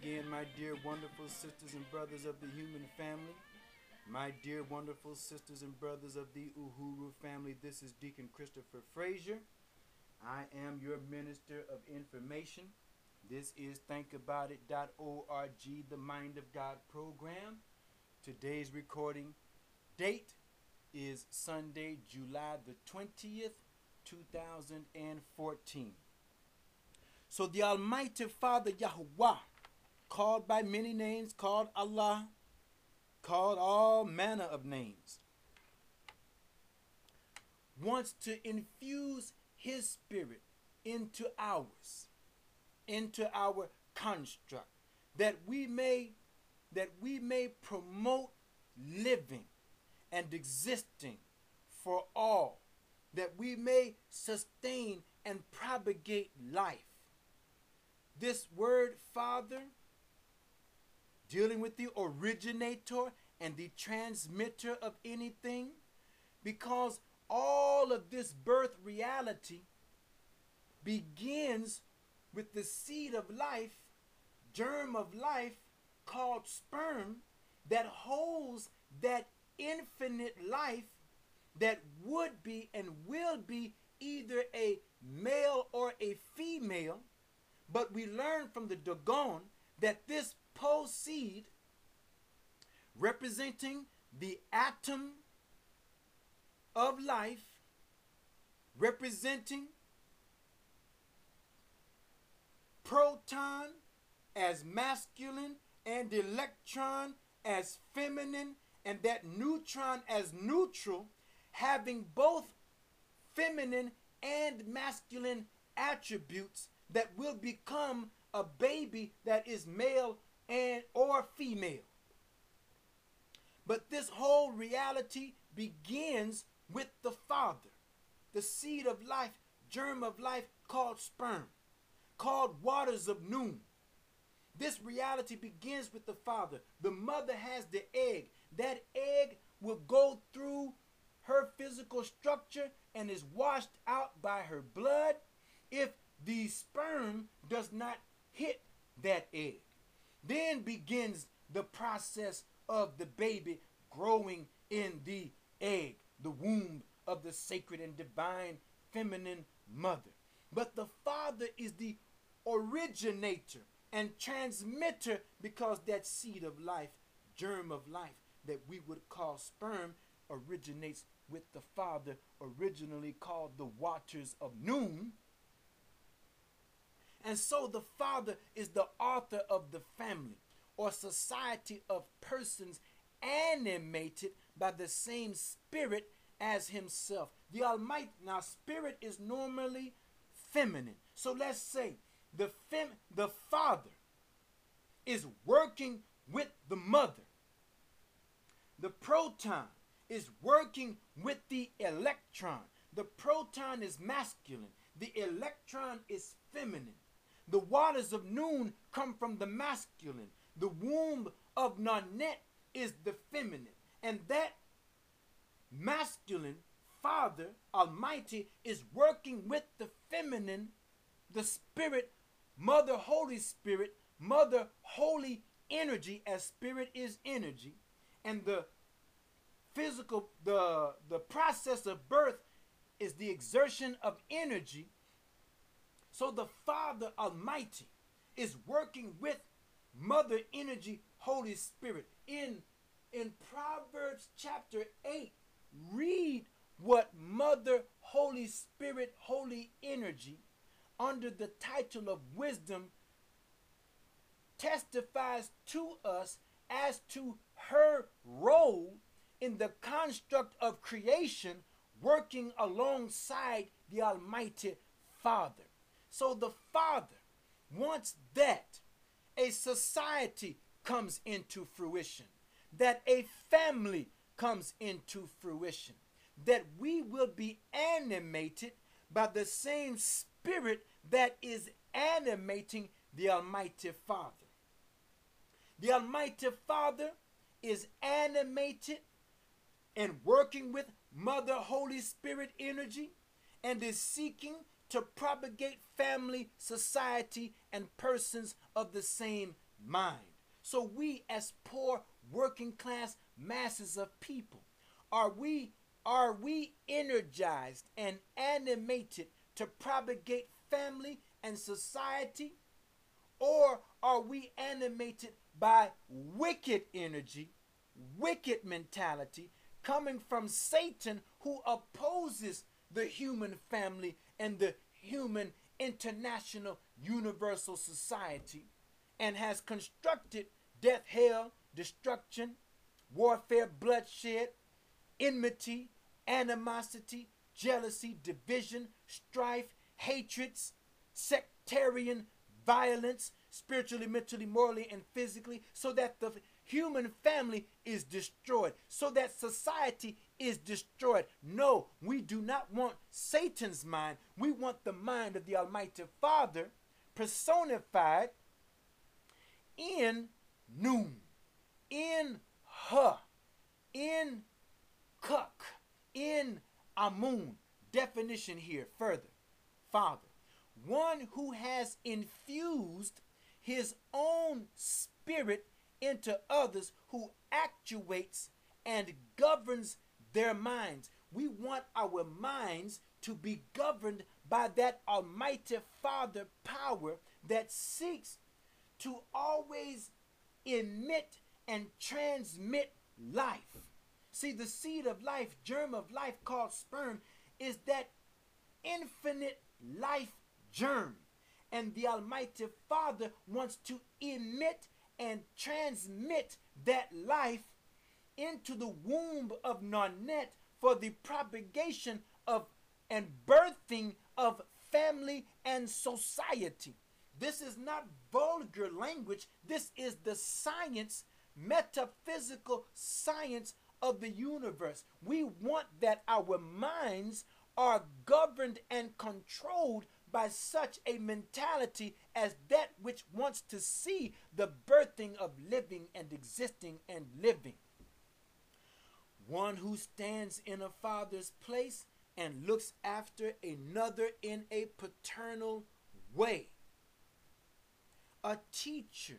again, my dear wonderful sisters and brothers of the human family. My dear wonderful sisters and brothers of the Uhuru family, this is Deacon Christopher Frazier. I am your minister of information. This is thinkaboutit.org, the Mind of God program. Today's recording date is Sunday, July the 20th, 2014. So the Almighty Father Yahuwah, called by many names, called Allah, called all manner of names, wants to infuse his spirit into ours, into our construct, that we may promote living and existing for all, that we may sustain and propagate life. This word Father, dealing with the originator and the transmitter of anything, because all of this birth reality begins with the seed of life, germ of life called sperm, that holds that infinite life that would be and will be either a male or a female. But we learn from the Dogon that this seed, representing the atom of life, representing proton as masculine and electron as feminine, and that neutron as neutral, having both feminine and masculine attributes, that will become a baby that is male and or female. But this whole reality begins with the Father, the seed of life, germ of life called sperm, called waters of noon. This reality begins with the Father. The mother has the egg. That egg will go through her physical structure and is washed out by her blood if the sperm does not hit that egg. Then begins the process of the baby growing in the egg, the womb of the sacred and divine feminine mother. But the Father is the originator and transmitter, because that seed of life, germ of life, that we would call sperm, originates with the Father, originally called the waters of noon. And so the Father is the author of the family or society of persons animated by the same spirit as himself. The Almighty, now spirit is normally feminine. So let's say the Father is working with the mother. The proton is working with the electron. The proton is masculine. The electron is feminine. The waters of noon come from the masculine. The womb of Nanette is the feminine. And that masculine Father Almighty is working with the feminine, the Spirit, Mother Holy Spirit, Mother Holy Energy, as spirit is energy. And the physical, the process of birth is the exertion of energy. So the Father Almighty is working with Mother Energy, Holy Spirit. In Proverbs chapter 8, read what Mother Holy Spirit, Holy Energy, under the title of wisdom, testifies to us as to her role in the construct of creation, working alongside the Almighty Father. So the Father wants that a society comes into fruition, that a family comes into fruition, that we will be animated by the same spirit that is animating the Almighty Father. The Almighty Father is animated and working with Mother Holy Spirit energy, and is seeking to propagate family, society, and persons of the same mind. So we as poor working class masses of people, are we energized and animated to propagate family and society? Or are we animated by wicked energy, wicked mentality coming from Satan, who opposes the human family and the human international universal society, and has constructed death, hell, destruction, warfare, bloodshed, enmity, animosity, jealousy, division, strife, hatreds, sectarian violence, spiritually, mentally, morally, and physically, so that the human family is destroyed, so that society is destroyed. No, we do not want Satan's mind. We want the mind of the Almighty Father personified in Nun, in Her, in Kuk, in Amun. Definition here further. Father, one who has infused his own spirit into others, who actuates and governs their minds. We want our minds to be governed by that Almighty Father power that seeks to always emit and transmit life. See, the seed of life, germ of life called sperm, is that infinite life germ. And the Almighty Father wants to emit and transmit that life into the womb of Nonet for the propagation of and birthing of family and society. This is not vulgar language. This is the science, metaphysical science of the universe. We want that our minds are governed and controlled by such a mentality as that which wants to see the birthing of living and existing and living. One who stands in a father's place and looks after another in a paternal way. A teacher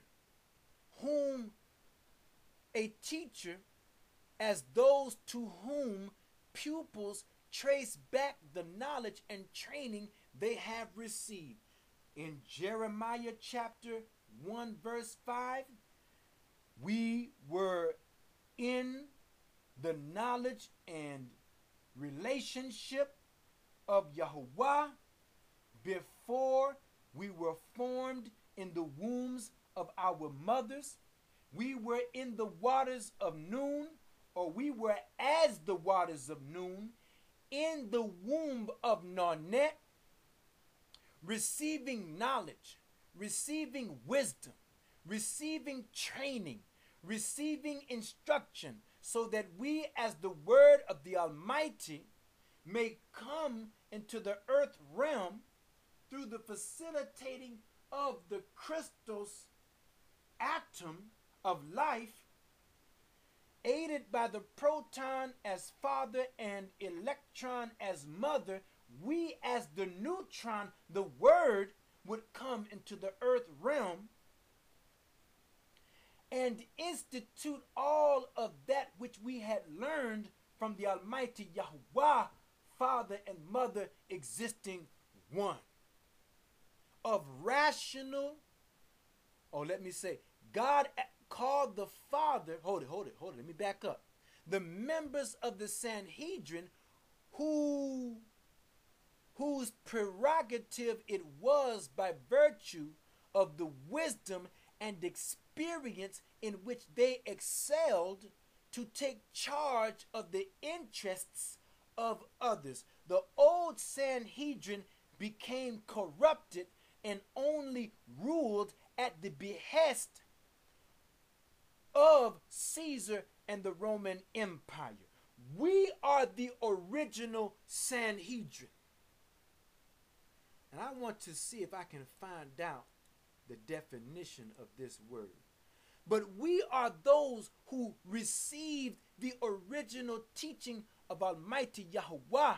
as those to whom pupils trace back the knowledge and training they have received. In Jeremiah chapter 1 verse 5, we were in the knowledge and relationship of Yahuwah before we were formed in the wombs of our mothers. We were in the waters of Nun, or we were as the waters of Nun, in the womb of Nonet, receiving knowledge, receiving wisdom, receiving training, receiving instruction, so that we as the word of the Almighty may come into the earth realm through the facilitating of the crystal's atom of life, aided by the proton as father and electron as mother. We as the neutron, the word, would come into the earth realm and institute all of that which we had learned from the Almighty Yahuwah, Father and Mother existing one. Of rational, or let me say, God called the Father, hold it, let me back up. The members of the Sanhedrin whose prerogative it was by virtue of the wisdom and experience in which they excelled to take charge of the interests of others. The old Sanhedrin became corrupted and only ruled at the behest of Caesar and the Roman Empire. We are the original Sanhedrin. And I want to see if I can find out the definition of this word. But we are those who received the original teaching of Almighty Yahuwah.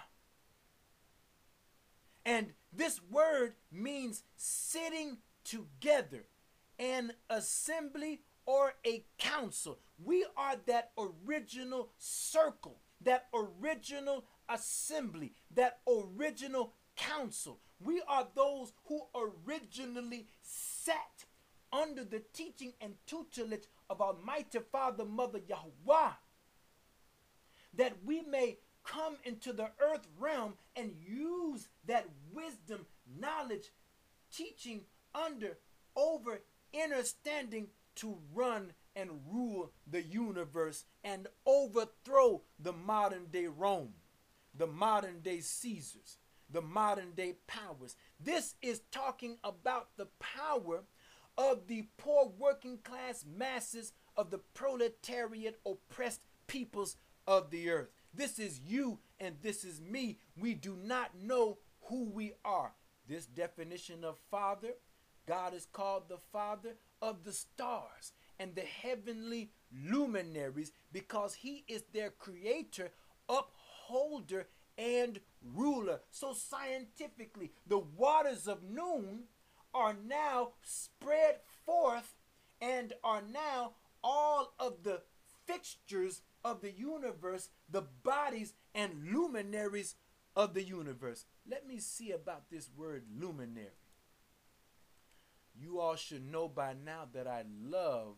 And this word means sitting together an assembly or a council. We are that original circle, that original assembly, that original council. We are those who originally sat under the teaching and tutelage of Almighty Father, Mother Yahweh, that we may come into the earth realm and use that wisdom, knowledge, teaching, over, understanding to run and rule the universe and overthrow the modern day Rome, the modern day Caesars, the modern day powers. This is talking about the power of the poor working class masses of the proletariat oppressed peoples of the earth. This is you and this is me. We do not know who we are. This definition of father, God is called the father of the stars and the heavenly luminaries because he is their creator, upholder, and ruler. So scientifically, the waters of noon are now spread forth and are now all of the fixtures of the universe, the bodies and luminaries of the universe. Let me see about this word luminary. You all should know by now that I love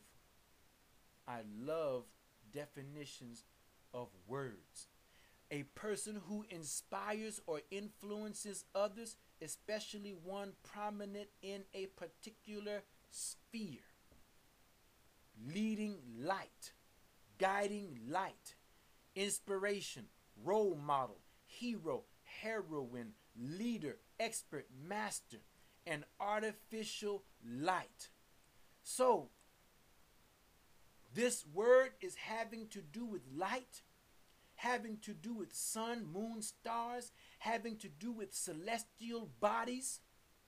definitions of words. A person who inspires or influences others, especially one prominent in a particular sphere. Leading light, guiding light, inspiration, role model, hero, heroine, leader, expert, master, and artificial light. So, this word is having to do with light, having to do with sun, moon, stars, having to do with celestial bodies.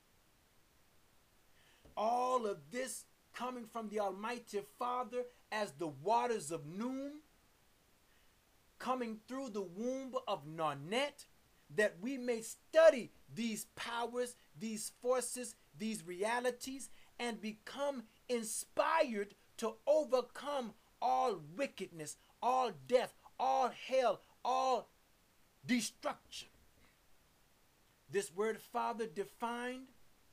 All of this coming from the Almighty Father as the waters of noon, coming through the womb of Narnet, that we may study these powers, these forces, these realities, and become inspired to overcome all wickedness, all death, all hell, all destruction. This word father defined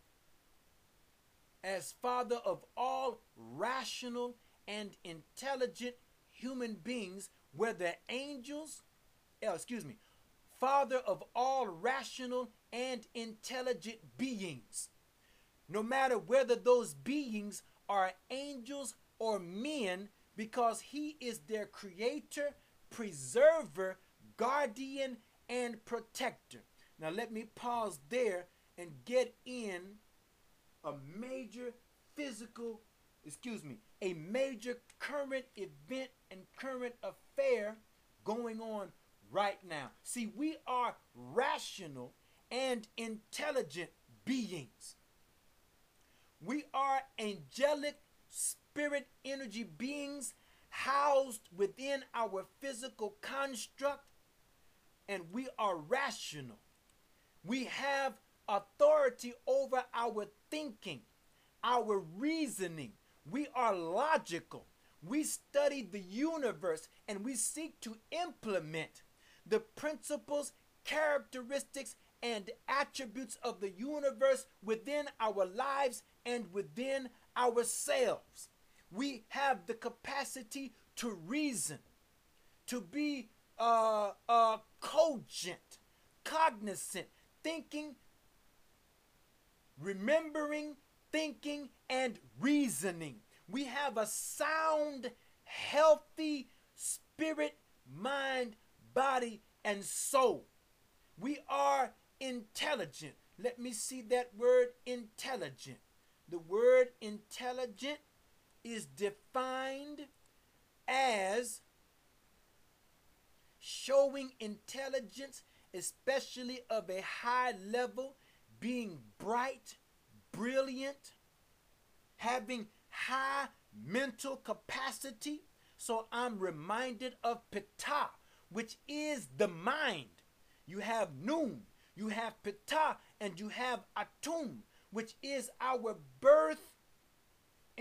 as father of all rational and intelligent human beings, whether angels, father of all rational and intelligent beings, no matter whether those beings are angels or men, because he is their creator, preserver, guardian, and protector. Now let me pause there and get in a major a major current event and current affair going on right now. See, we are rational and intelligent beings. We are angelic spirit energy beings housed within our physical construct, and we are rational. We have authority over our thinking, our reasoning. We are logical. We study the universe and we seek to implement the principles, characteristics, and attributes of the universe within our lives and within ourselves. We have the capacity to reason, to be cogent, cognizant, thinking, remembering, thinking, and reasoning. We have a sound, healthy spirit, mind, body, and soul. We are intelligent. Let me see that word intelligent. The word intelligent is defined as showing intelligence, especially of a high level, being bright, brilliant, having high mental capacity. So I'm reminded of Ptah, which is the mind. You have Noon, you have Ptah, and you have Atum, which is our birth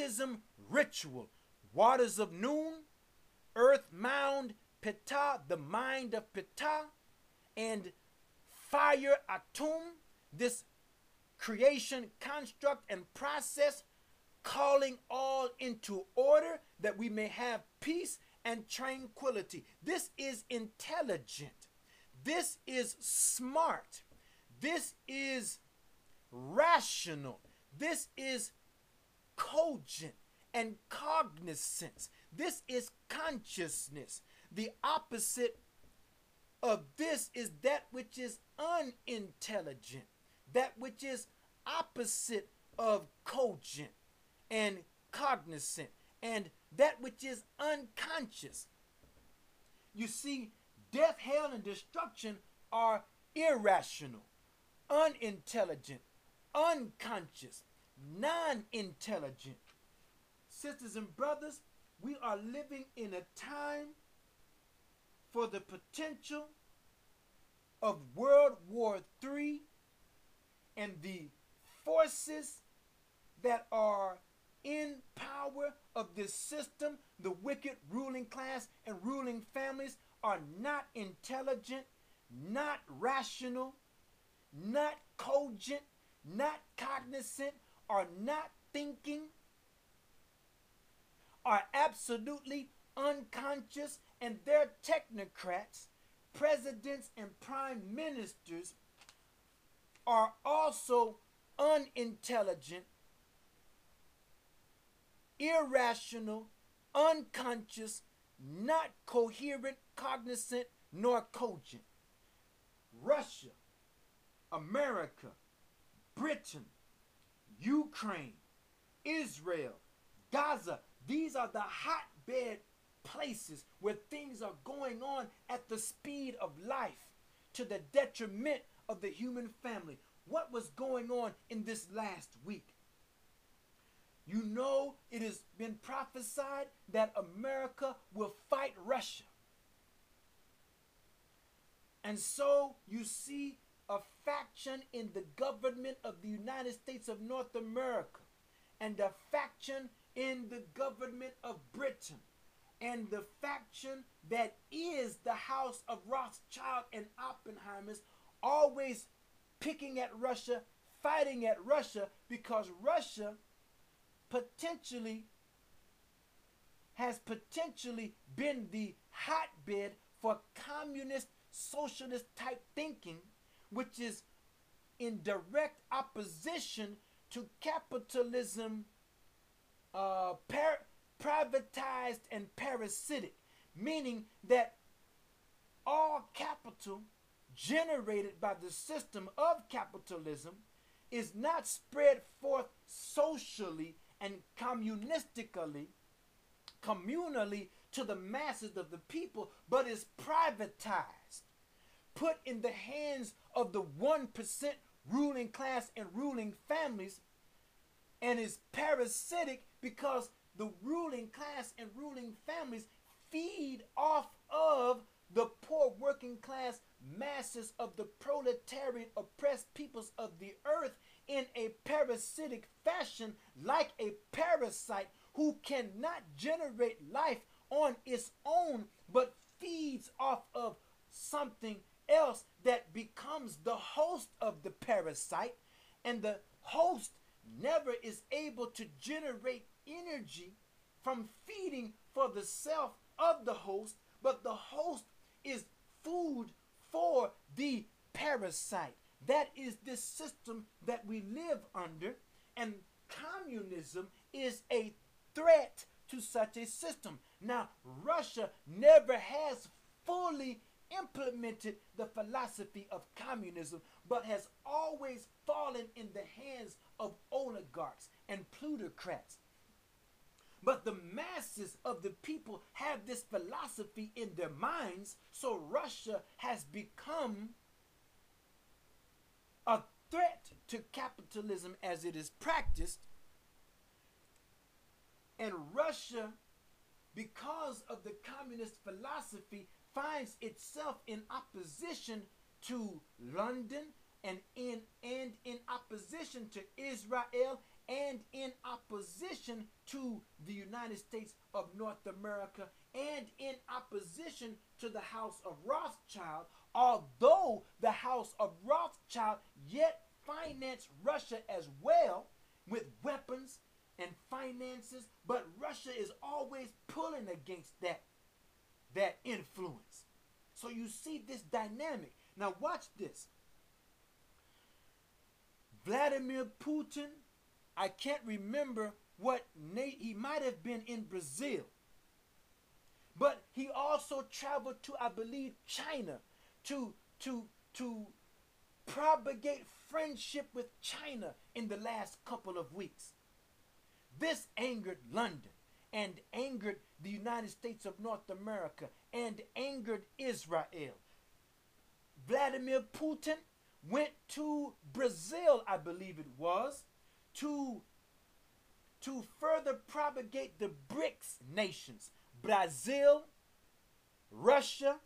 baptism ritual. Waters of Noon, earth mound Ptah, the mind of Ptah, and fire Atum, this creation construct and process, calling all into order that we may have peace and tranquility. This is intelligent. This is smart. This is rational. This is cogent and cognizance. This is consciousness. The opposite of this is that which is unintelligent, that which is opposite of cogent and cognizant, and that which is unconscious. You see, death, hell, and destruction are irrational, unintelligent, unconscious, non-intelligent. Sisters and brothers, we are living in a time for the potential of World War III, and the forces that are in power of this system, the wicked ruling class and ruling families, are not intelligent, not rational, not cogent, not cognizant, are not thinking, are absolutely unconscious, and their technocrats, presidents, and prime ministers are also unintelligent, irrational, unconscious, not coherent, cognizant, nor cogent. Russia, America, Britain, Ukraine, Israel, Gaza, these are the hotbed places where things are going on at the speed of life to the detriment of the human family. What was going on in this last week? You know, it has been prophesied that America will fight Russia. And so you see a faction in the government of the United States of North America, and a faction in the government of Britain, and the faction that is the house of Rothschild and Oppenheimers, always picking at Russia, fighting at Russia, because Russia has potentially been the hotbed for communist, socialist type thinking, which is in direct opposition to capitalism, privatized and parasitic, meaning that all capital generated by the system of capitalism is not spread forth socially and communally to the masses of the people, but is privatized, put in the hands of the 1% ruling class and ruling families, and is parasitic because the ruling class and ruling families feed off of the poor working class masses of the proletariat oppressed peoples of the earth in a parasitic fashion, like a parasite who cannot generate life on its own, but feeds off of something else that becomes the host of the parasite, and the host never is able to generate energy from feeding for the self of the host, but the host is food for the parasite. That is this system that we live under, and communism is a threat to such a system. Now, Russia never has fully implemented the philosophy of communism, but has always fallen in the hands of oligarchs and plutocrats. But the masses of the people have this philosophy in their minds, so Russia has become a threat to capitalism as it is practiced. And Russia, because of the communist philosophy, finds itself in opposition to London and in opposition to Israel and in opposition to the United States of North America and in opposition to the House of Rothschild, although the House of Rothschild yet financed Russia as well with weapons and finances, but Russia is always pulling against that influence. So you see this dynamic. Now watch this. Vladimir Putin, I can't remember what he might have been in Brazil, but he also traveled to, I believe, China to propagate friendship with China in the last couple of weeks. This angered London and angered the United States of North America and angered Israel. Vladimir Putin went to Brazil, I believe it was, to further propagate the BRICS nations. Brazil, Russia,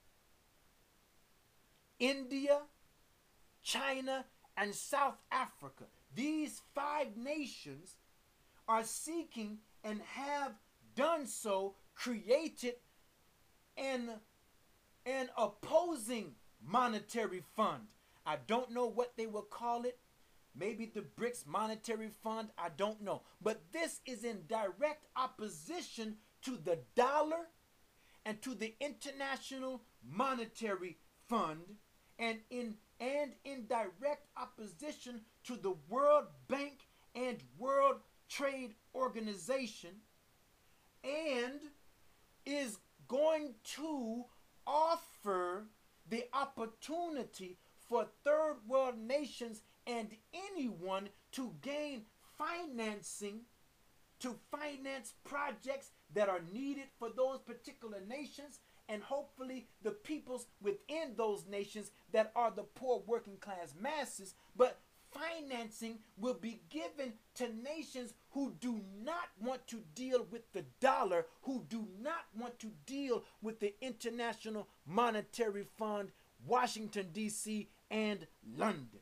India, China, and South Africa. These 5 nations are seeking and have done so, created an opposing monetary fund. I don't know what they will call it. Maybe the BRICS Monetary Fund. I don't know. But this is in direct opposition to the dollar and to the International Monetary Fund, and in direct opposition to the World Bank and World Trade Organization, and is going to offer the opportunity for third world nations and anyone to gain financing to finance projects that are needed for those particular nations, and hopefully the peoples within those nations that are the poor working class masses. But financing will be given to nations who do not want to deal with the dollar, who do not want to deal with the International Monetary Fund, Washington, D.C., and London.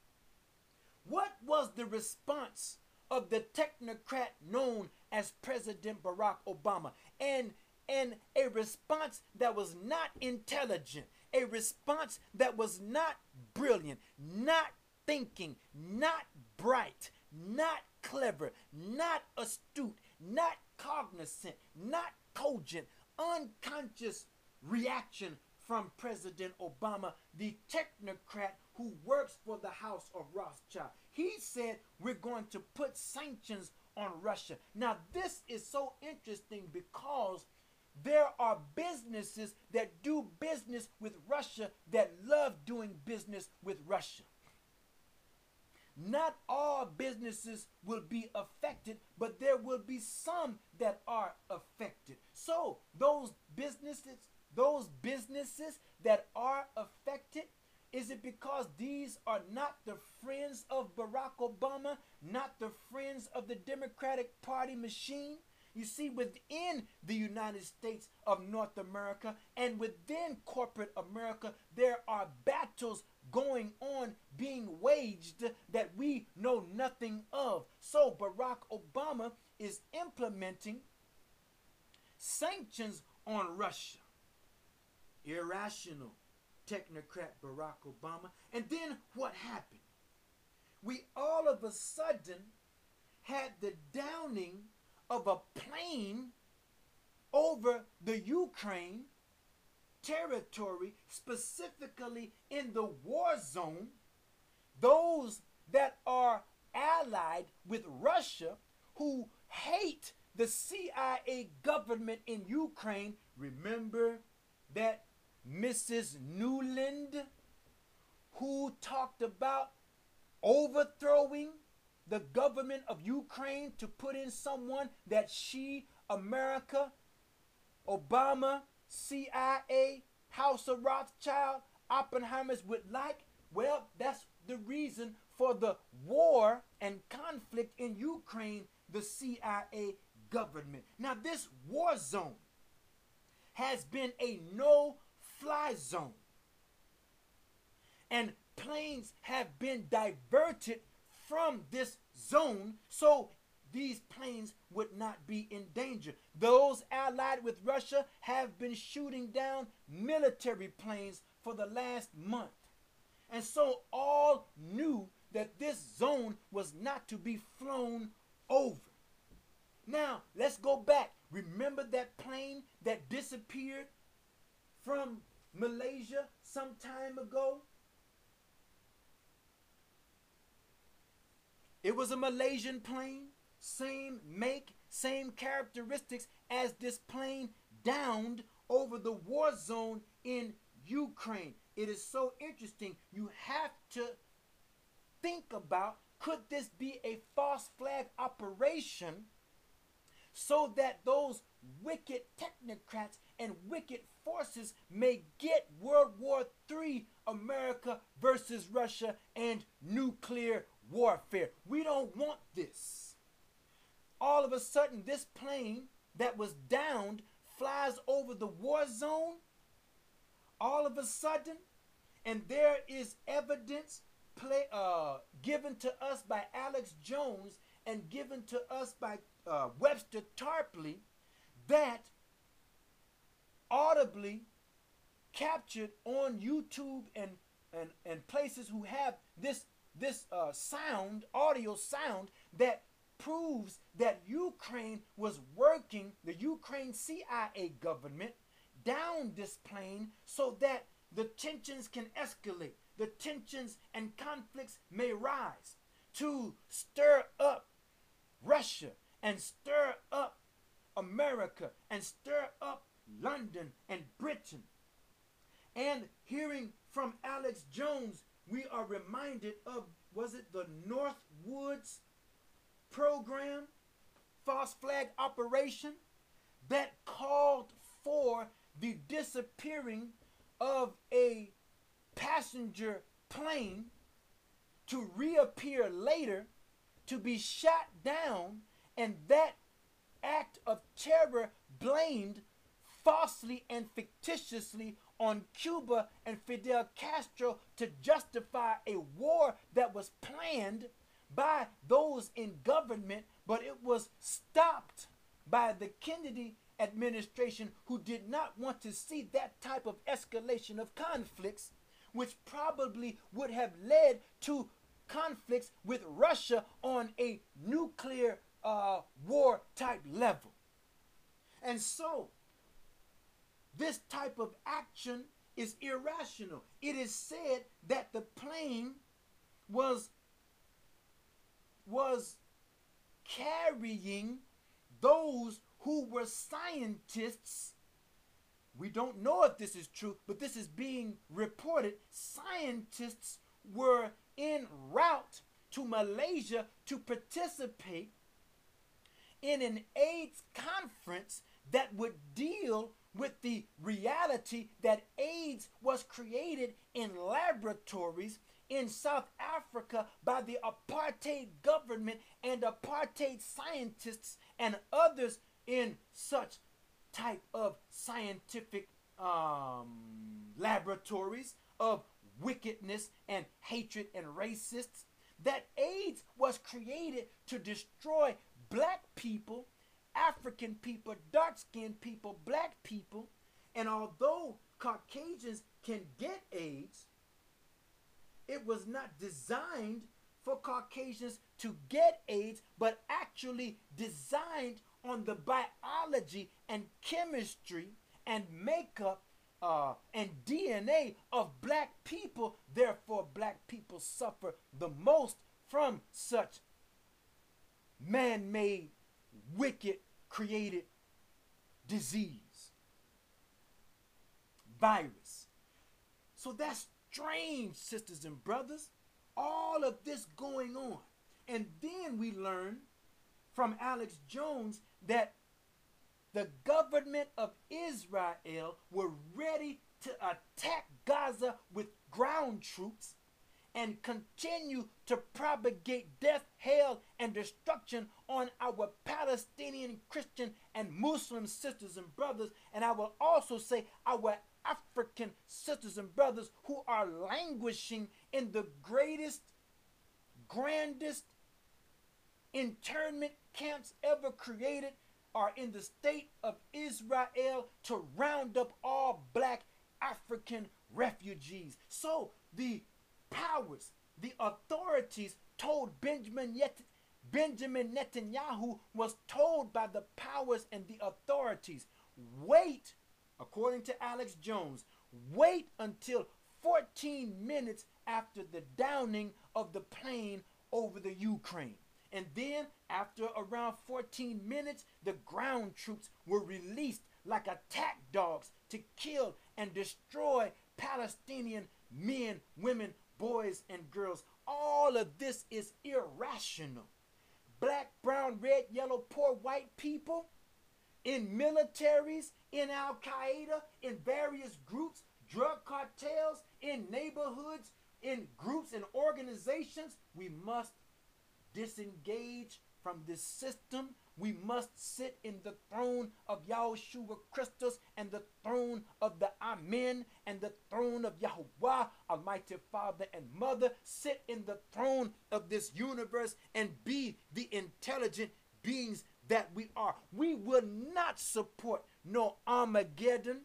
What was the response of the technocrat known as President Barack Obama? And a response that was not intelligent, a response that was not brilliant, not thinking, not bright, not clever, not astute, not cognizant, not cogent, unconscious reaction from President Obama, the technocrat who works for the House of Rothschild. He said, we're going to put sanctions on Russia. Now, this is so interesting because there are businesses that do business with Russia that love doing business with Russia. Not all businesses will be affected, but there will be some that are affected. So those businesses that are affected, is it because these are not the friends of Barack Obama, not the friends of the Democratic Party machine? You see, within the United States of North America and within corporate America, there are battles going on, being waged that we know nothing of. So Barack Obama is implementing sanctions on Russia. Irrational technocrat Barack Obama. And then what happened? We all of a sudden had the downing of a plane over the Ukraine territory, specifically in the war zone. Those that are allied with Russia, who hate the CIA government in Ukraine. Remember that Mrs. Nuland, who talked about overthrowing the government of Ukraine to put in someone that she, America, Obama, CIA, House of Rothschild, Oppenheimers would like? Well, that's the reason for the war and conflict in Ukraine, the CIA government. Now, this war zone has been a no-fly zone, and planes have been diverted from this zone so these planes would not be in danger. Those allied with Russia have been shooting down military planes for the last month. And so all knew that this zone was not to be flown over. Now, let's go back. Remember that plane that disappeared from Malaysia some time ago? It was a Malaysian plane, same make, same characteristics as this plane downed over the war zone in Ukraine. It is so interesting. You have to think about, could this be a false flag operation so that those wicked technocrats and wicked forces may get World War III, America versus Russia, and nuclear warfare? We don't want this. All of a sudden, this plane that was downed flies over the war zone. All of a sudden, and there is evidence given to us by Alex Jones and given to us by Webster Tarpley, that audibly captured on YouTube and places who have this sound, audio sound, that proves that Ukraine was working, the Ukraine CIA government, down this plane so that the tensions can escalate, the tensions and conflicts may rise, to stir up Russia and stir up America and stir up London and Britain. And hearing from Alex Jones, we are reminded of, was it the Northwoods program, false flag operation, that called for the disappearing of a passenger plane to reappear later, to be shot down, and that act of terror blamed falsely and fictitiously on Cuba and Fidel Castro to justify a war that was planned by those in government, but it was stopped by the Kennedy administration, who did not want to see that type of escalation of conflicts, which probably would have led to conflicts with Russia on a nuclear war type level. And so this type of action is irrational. It is said that the plane was carrying those who were scientists. We don't know if this is true, but this is being reported. Scientists were en route to Malaysia to participate in an AIDS conference that would deal with the reality that AIDS was created in laboratories in South Africa by the apartheid government and apartheid scientists and others in such type of scientific laboratories of wickedness and hatred and racists. That AIDS was created to destroy black people, African people, dark-skinned people, black people. And although Caucasians can get AIDS, it was not designed for Caucasians to get AIDS, but actually designed on the biology and chemistry and makeup and DNA of black people. Therefore, black people suffer the most from such man-made, wicked, created disease, virus. So that's strange, sisters and brothers, all of this going on. And then we learn from Alex Jones that the government of Israel were ready to attack Gaza with ground troops and continue to propagate death, hell, and destruction on our Palestinian, Christian, and Muslim sisters and brothers. And I will also say our African sisters and brothers who are languishing in the greatest grandest internment camps ever created are in the state of Israel to round up all black African refugees. So the powers, the authorities told Benjamin Netanyahu was told by the powers and the authorities, wait, according to Alex Jones, wait until 14 minutes after the downing of the plane over the Ukraine. And then, after around 14 minutes, the ground troops were released like attack dogs to kill and destroy Palestinian men, women, boys, and girls. All of this is irrational. Black, brown, red, yellow, poor white people in militaries, in Al-Qaeda, in various groups, drug cartels, in neighborhoods, in groups and organizations. We must disengage from this system. We must sit in the throne of Yahushua Christus and the throne of the Amen and the throne of Yahuwah, Almighty Father and Mother. Sit in the throne of this universe and be the intelligent beings that we are. We will not support no Armageddon,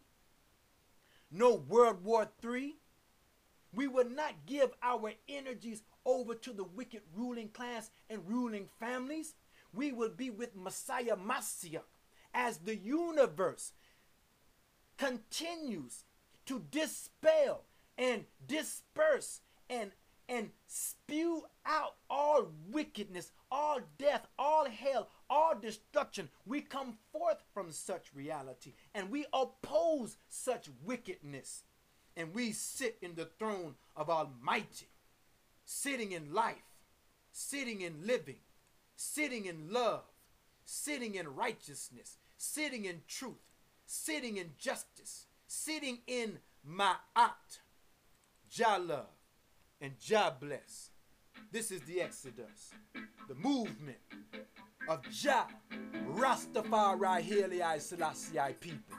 no World War III. We will not give our energies over to the wicked ruling class and ruling families. We will be with Messiah Mashiach as the universe continues to dispel and disperse and spew out all wickedness, all death, all hell, all destruction. We come forth from such reality and we oppose such wickedness. And we sit in the throne of Almighty, sitting in life, sitting in living, sitting in love, sitting in righteousness, sitting in truth, sitting in justice, sitting in Ma'at, Jah love, and Jah bless. This is the Exodus, the movement of Jah Rastafari Haile Selassie people.